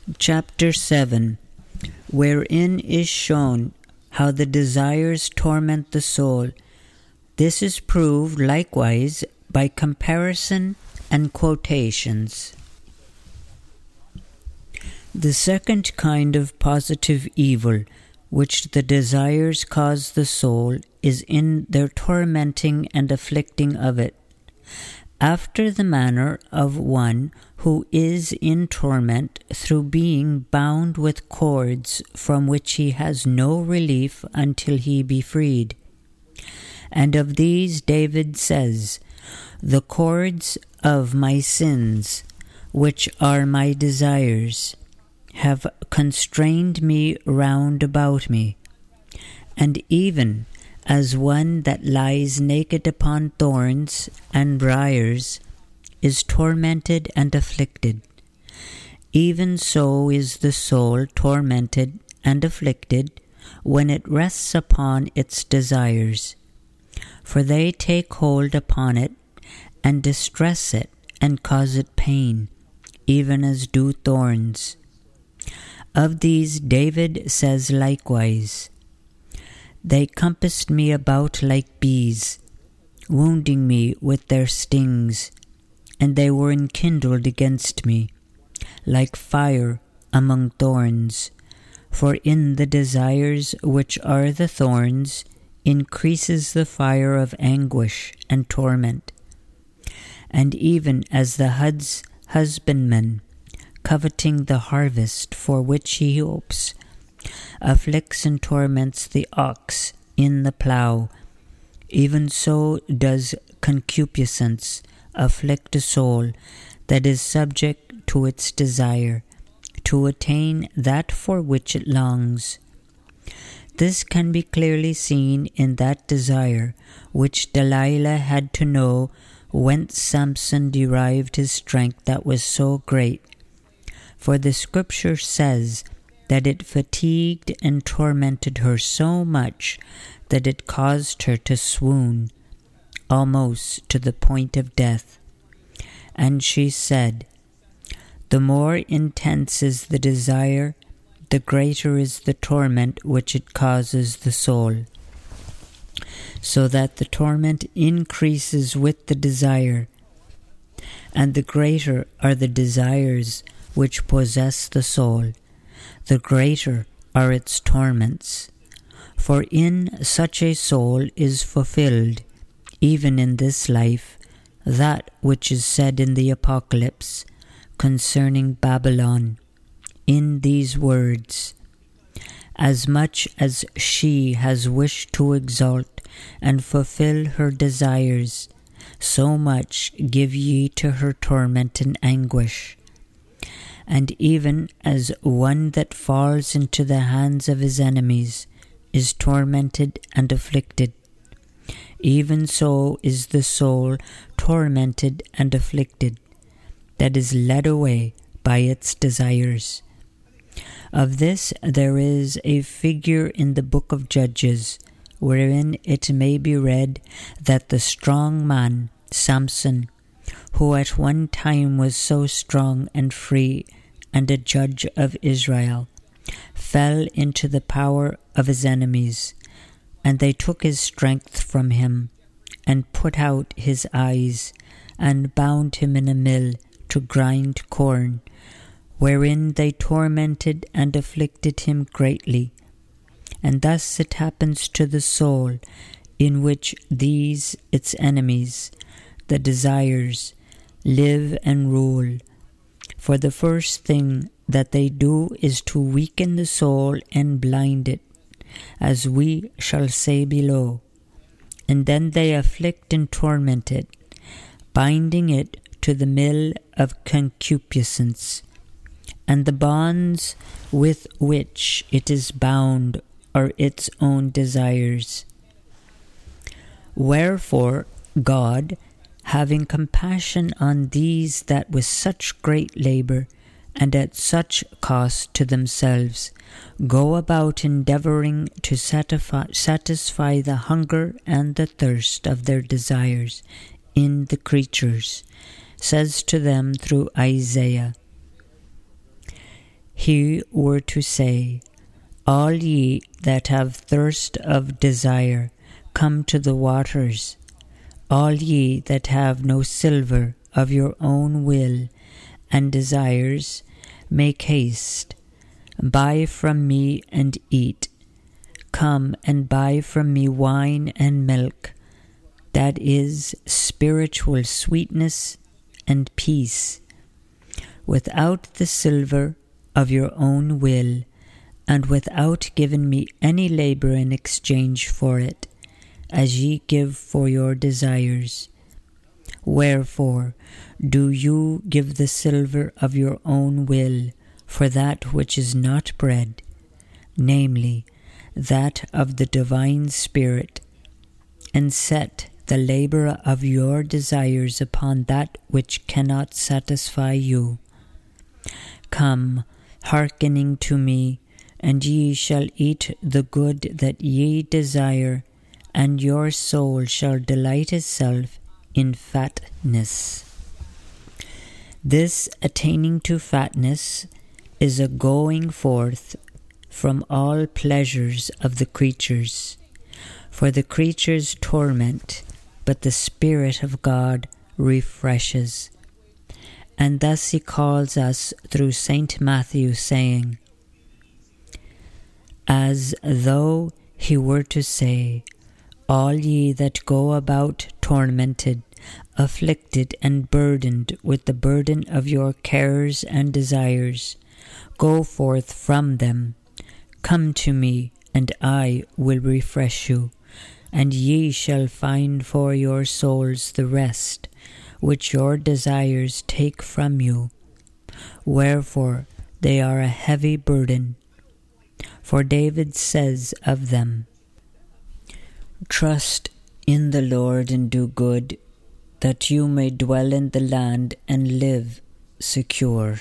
Chapter 7, wherein is shown how the desires torment the soul. This is proved likewise by comparison and quotations. The second kind of positive evil which the desires cause the soul is in their tormenting and afflicting of it, after the manner of one who is in torment through being bound with cords from which he has no relief until he be freed. And of these David says, "The cords of my sins, which are my desires, have constrained me round about me, and even as one that lies naked upon thorns and briars is tormented and afflicted, even so is the soul tormented and afflicted when it rests upon its desires, for they take hold upon it and distress it and cause it pain, even as do thorns." Of these David says likewise, "They compassed me about like bees, wounding me with their stings, and they were enkindled against me, like fire among thorns. For in the desires which are the thorns increases the fire of anguish and torment. And even as the husbandman, coveting the harvest for which he hopes, afflicts and torments the ox in the plough, even so does concupiscence afflict a soul that is subject to its desire, to attain that for which it longs. This can be clearly seen in that desire which Delilah had to know whence Samson derived his strength that was so great. For the Scripture says that it fatigued and tormented her so much that it caused her to swoon, almost to the point of death. And she said, "The more intense is the desire, the greater is the torment which it causes the soul, so that the torment increases with the desire, and the greater are the desires which possess the soul, the greater are its torments. For in such a soul is fulfilled, even in this life, that which is said in the Apocalypse concerning Babylon, in these words, 'As much as she has wished to exalt and fulfill her desires, so much give ye to her torment and anguish. And even as one that falls into the hands of his enemies is tormented and afflicted, even so is the soul tormented and afflicted, that is led away by its desires.' Of this there is a figure in the book of Judges, wherein it may be read that the strong man, Samson, who at one time was so strong and free and a judge of Israel, fell into the power of his enemies, and they took his strength from him, and put out his eyes, and bound him in a mill to grind corn, wherein they tormented and afflicted him greatly. And thus it happens to the soul, in which these its enemies, the desires, live and rule. For the first thing that they do is to weaken the soul and blind it, as we shall say below. And then they afflict and torment it, binding it to the mill of concupiscence, and the bonds with which it is bound are its own desires. Wherefore God, having compassion on these that with such great labour and at such cost to themselves go about endeavouring to satisfy the hunger and the thirst of their desires in the creatures, says to them through Isaiah, he were to say, All ye that have thirst of desire, come to the waters. All ye that have no silver of your own will and desires, make haste, buy from me and eat. Come and buy from me wine and milk, that is spiritual sweetness and peace, without the silver of your own will, and without giving me any labour in exchange for it, as ye give for your desires. Wherefore do you give the silver of your own will for that which is not bread, namely, that of the divine Spirit, and set the labour of your desires upon that which cannot satisfy you? Come, hearkening to me, and ye shall eat the good that ye desire, and your soul shall delight itself in fatness. This attaining to fatness is a going forth from all pleasures of the creatures. For the creatures torment, but the Spirit of God refreshes. And thus he calls us through St. Matthew, saying, As though he were to say, All ye that go about tormented, afflicted, and burdened with the burden of your cares and desires, go forth from them. Come to me, and I will refresh you, and ye shall find for your souls the rest which your desires take from you. Wherefore they are a heavy burden. For David says of them, Trust in the Lord and do good, that you may dwell in the land and live secure.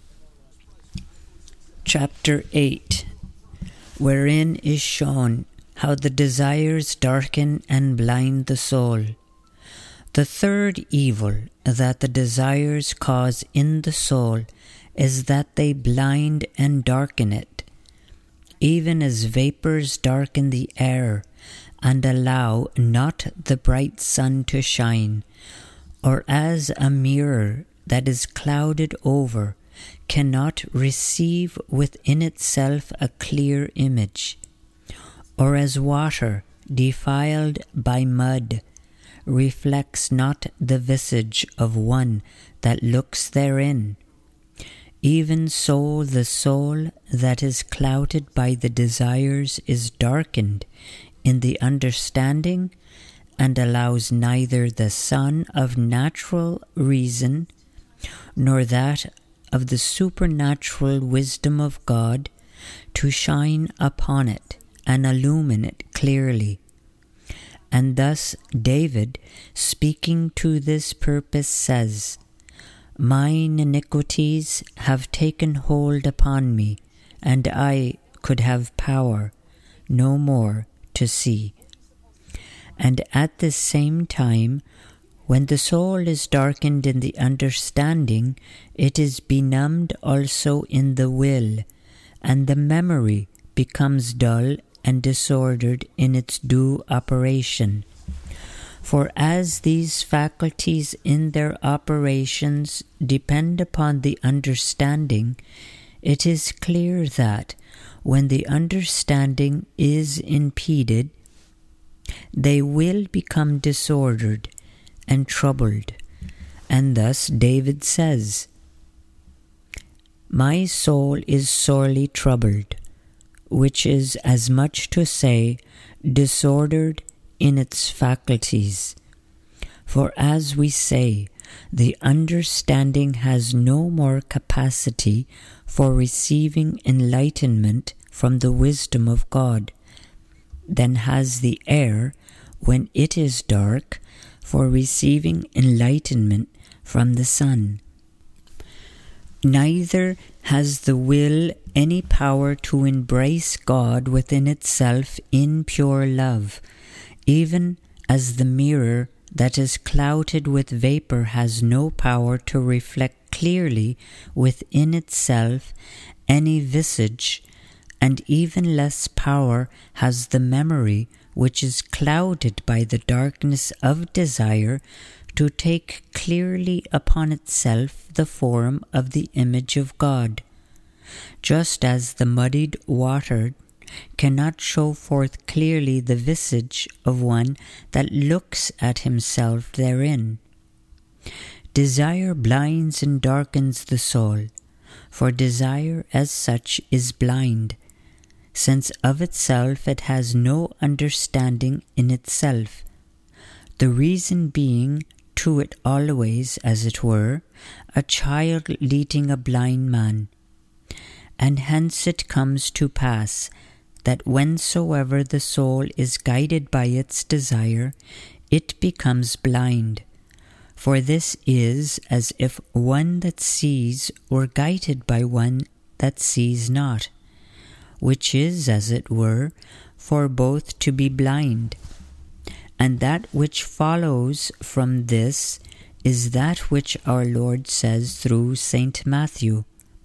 Chapter 8, wherein is shown how the desires darken and blind the soul. The third evil that the desires cause in the soul is that they blind and darken it, even as vapours darken the air, and allow not the bright sun to shine, or as a mirror that is clouded over cannot receive within itself a clear image, or as water defiled by mud reflects not the visage of one that looks therein. Even so the soul that is clouded by the desires is darkened in the understanding, and allows neither the sun of natural reason nor that of the supernatural wisdom of God to shine upon it and illumine it clearly. And thus David, speaking to this purpose, says, Mine iniquities have taken hold upon me, and I could have power no more to see. And at the same time, when the soul is darkened in the understanding, it is benumbed also in the will, and the memory becomes dull and disordered in its due operation. For as these faculties in their operations depend upon the understanding, it is clear that, when the understanding is impeded, they will become disordered and troubled. And thus David says, My soul is sorely troubled, which is as much to say, disordered in its faculties. For as we say, the understanding has no more capacity for receiving enlightenment from the wisdom of God than has the air, when it is dark, for receiving enlightenment from the sun. Neither has the will any power to embrace God within itself in pure love, even as the mirror that is clouded with vapour has no power to reflect clearly within itself any visage, and even less power has the memory which is clouded by the darkness of desire to take clearly upon itself the form of the image of God, just as the muddied water cannot show forth clearly the visage of one that looks at himself therein. Desire blinds and darkens the soul, for desire as such is blind, since of itself it has no understanding in itself, the reason being to it always, as it were, a child leading a blind man. And hence it comes to pass that whensoever the soul is guided by its desire, it becomes blind. For this is as if one that sees were guided by one that sees not, which is, as it were, for both to be blind. And that which follows from this is that which our Lord says through St. Matthew,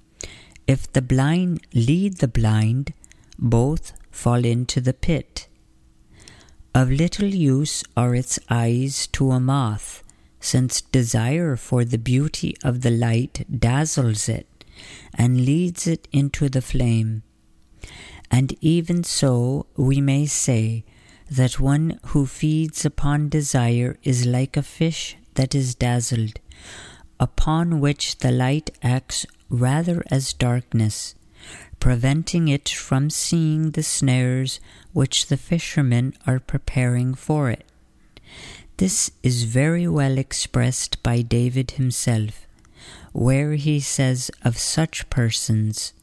"If the blind lead the blind, both fall into the pit. Of little use are its eyes to a moth, since desire for the beauty of the light dazzles it, and leads it into the flame. And even so we may say that one who feeds upon desire is like a fish that is dazzled, upon which the light acts rather as darkness, preventing it from seeing the snares which the fishermen are preparing for it. This is very well expressed by David himself, where he says of such persons,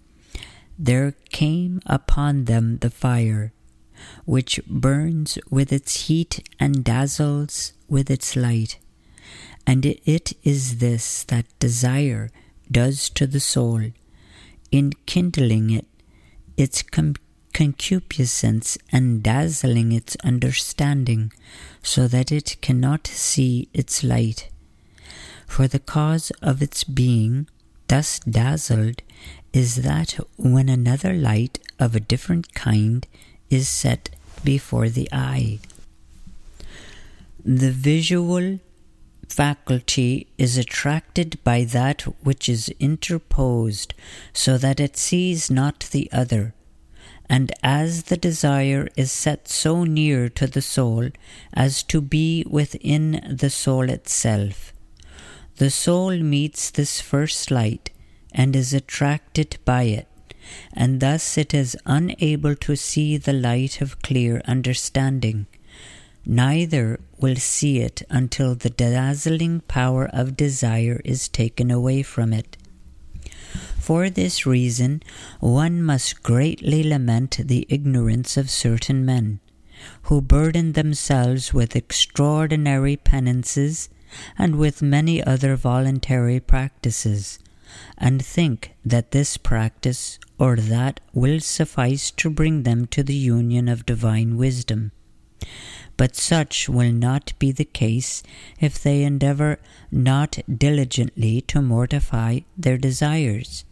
"There came upon them the fire, which burns with its heat and dazzles with its light. And it is this that desire does to the soul, in kindling it, its concupiscence and dazzling its understanding, so that it cannot see its light. For the cause of its being thus dazzled is that when another light of a different kind is set before the eye." The visual faculty is attracted by that which is interposed, so that it sees not the other. And as the desire is set so near to the soul as to be within the soul itself, the soul meets this first light and is attracted by it, and thus it is unable to see the light of clear understanding, neither will see it until the dazzling power of desire is taken away from it. For this reason, one must greatly lament the ignorance of certain men, who burden themselves with extraordinary penances and with many other voluntary practices, and think that this practice or that will suffice to bring them to the union of divine wisdom. But such will not be the case if they endeavour not diligently to mortify their desires.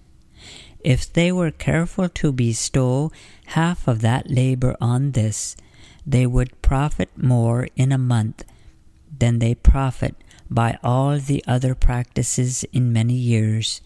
If they were careful to bestow half of that labour on this, they would profit more in a month than they profit by all the other practices in many years.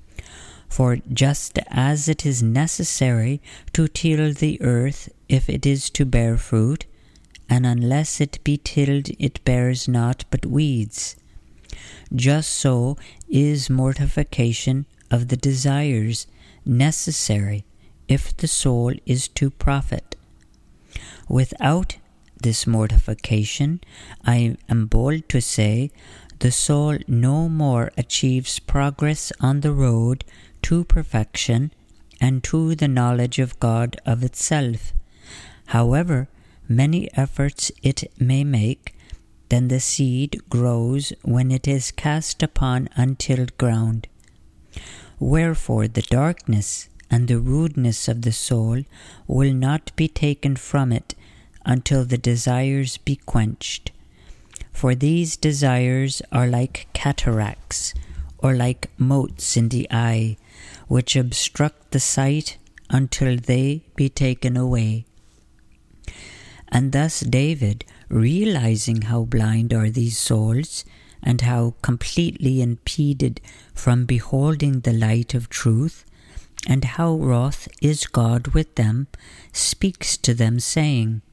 For just as it is necessary to till the earth if it is to bear fruit, and unless it be tilled it bears naught but weeds, just so is mortification of the desires necessary if the soul is to profit. Without this mortification, I am bold to say, the soul no more achieves progress on the road to perfection and to the knowledge of God of itself, however many efforts it may make, than the seed grows when it is cast upon untilled ground. Wherefore the darkness and the rudeness of the soul will not be taken from it until the desires be quenched. For these desires are like cataracts, or like motes in the eye, which obstruct the sight until they be taken away. And thus David, realizing how blind are these souls, and how completely impeded from beholding the light of truth, and how wroth is God with them, speaks to them, saying,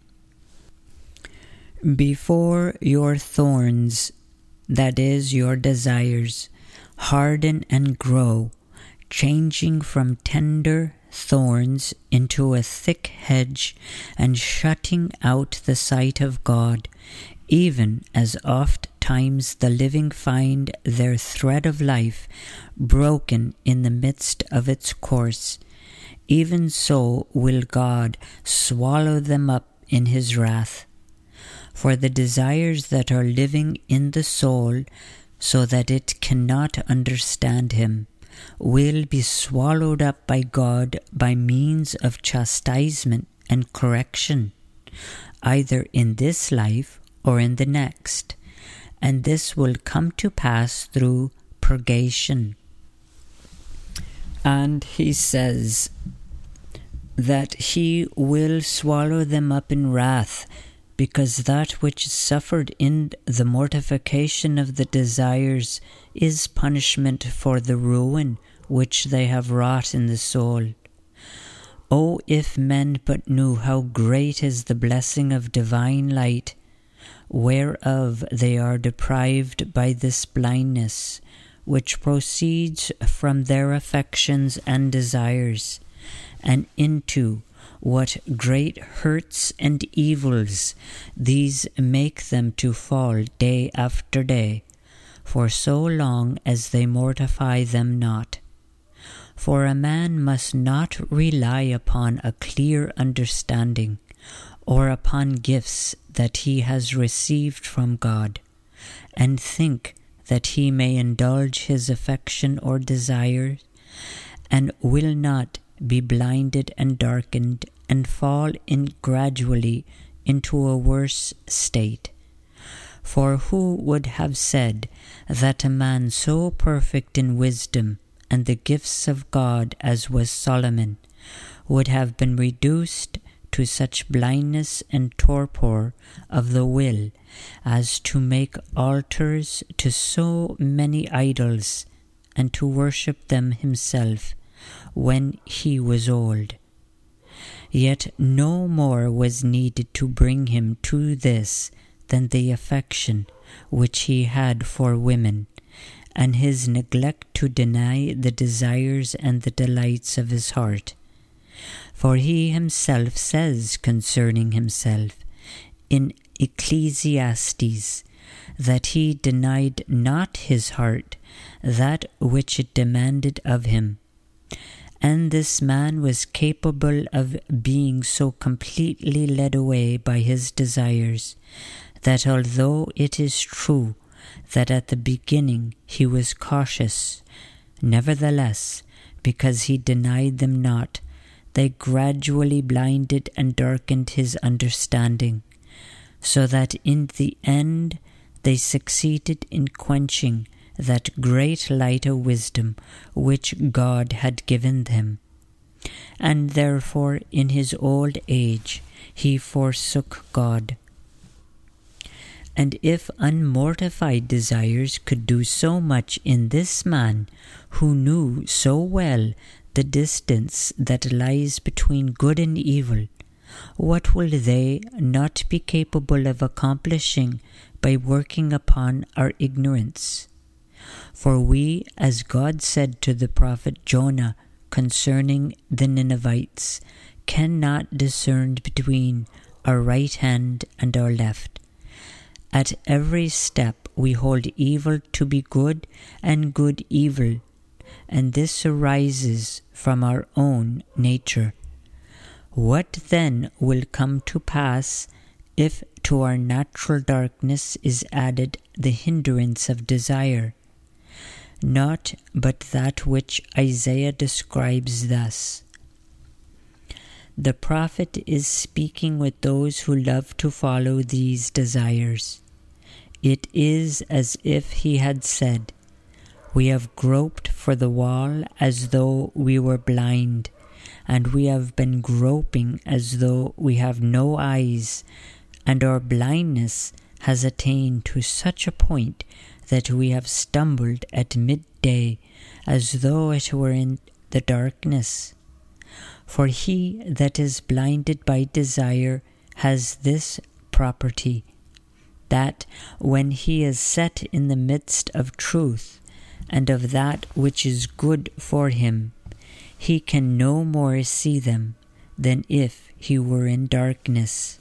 "Before your thorns, that is, your desires, harden and grow, changing from tender thorns into a thick hedge, and shutting out the sight of God, even as oft times the living find their thread of life broken in the midst of its course, even so will God swallow them up in his wrath. For the desires that are living in the soul, so that it cannot understand him, will be swallowed up by God by means of chastisement and correction, either in this life or in the next, and this will come to pass through purgation." And he says that he will swallow them up in wrath, because that which is suffered in the mortification of the desires is punishment for the ruin which they have wrought in the soul. Oh, if men but knew how great is the blessing of divine light, whereof they are deprived by this blindness, which proceeds from their affections and desires, and into what great hurts and evils these make them to fall day after day, for so long as they mortify them not. For a man must not rely upon a clear understanding, or upon gifts that he has received from God, and think that he may indulge his affection or desire, and will not be blinded and darkened, and fall in gradually into a worse state. For who would have said that a man so perfect in wisdom and the gifts of God as was Solomon would have been reduced to such blindness and torpor of the will as to make altars to so many idols, and to worship them himself when he was old? Yet no more was needed to bring him to this than the affection which he had for women, and his neglect to deny the desires and the delights of his heart. For he himself says concerning himself in Ecclesiastes that he denied not his heart that which it demanded of him. And this man was capable of being so completely led away by his desires that although it is true that at the beginning he was cautious, nevertheless, because he denied them not, they gradually blinded and darkened his understanding, so that in the end they succeeded in quenching that great light of wisdom which God had given them. And therefore in his old age he forsook God. And if unmortified desires could do so much in this man, who knew so well the distance that lies between good and evil, what will they not be capable of accomplishing by working upon our ignorance? For we, as God said to the prophet Jonah concerning the Ninevites, cannot discern between our right hand and our left. At every step we hold evil to be good and good evil, and this arises from our own nature. What then will come to pass if to our natural darkness is added the hindrance of desire? Not but that which Isaiah describes thus. The prophet is speaking with those who love to follow these desires. It is as if he had said, We have groped for the wall as though we were blind, and we have been groping as though we have no eyes, and our blindness has attained to such a point that we have stumbled at midday as though it were in the darkness. For he that is blinded by desire has this property, that when he is set in the midst of truth and of that which is good for him, he can no more see them than if he were in darkness.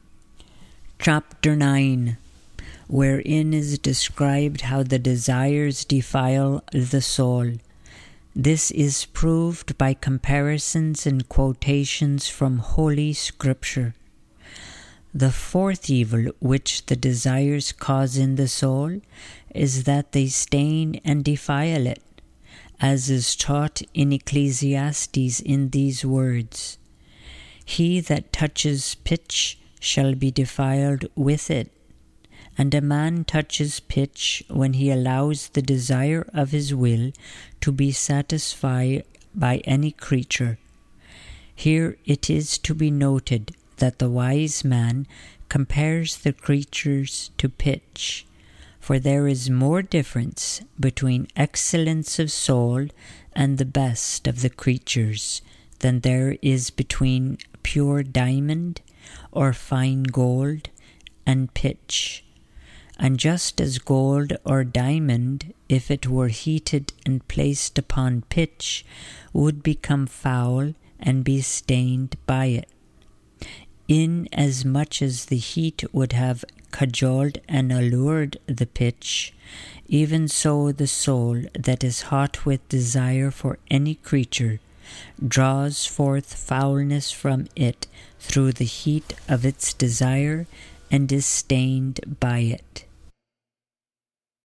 Chapter 9, wherein is described how the desires defile the soul. This is proved by comparisons and quotations from Holy Scripture. The fourth evil which the desires cause in the soul is that they stain and defile it, as is taught in Ecclesiastes in these words, "He that touches pitch shall be defiled with it." And a man touches pitch when he allows the desire of his will to be satisfied by any creature. Here it is to be noted that the wise man compares the creatures to pitch, for there is more difference between excellence of soul and the best of the creatures than there is between pure diamond or fine gold and pitch. And just as gold or diamond, if it were heated and placed upon pitch, would become foul and be stained by it, inasmuch as the heat would have cajoled and allured the pitch, even so the soul that is hot with desire for any creature draws forth foulness from it through the heat of its desire and is stained by it.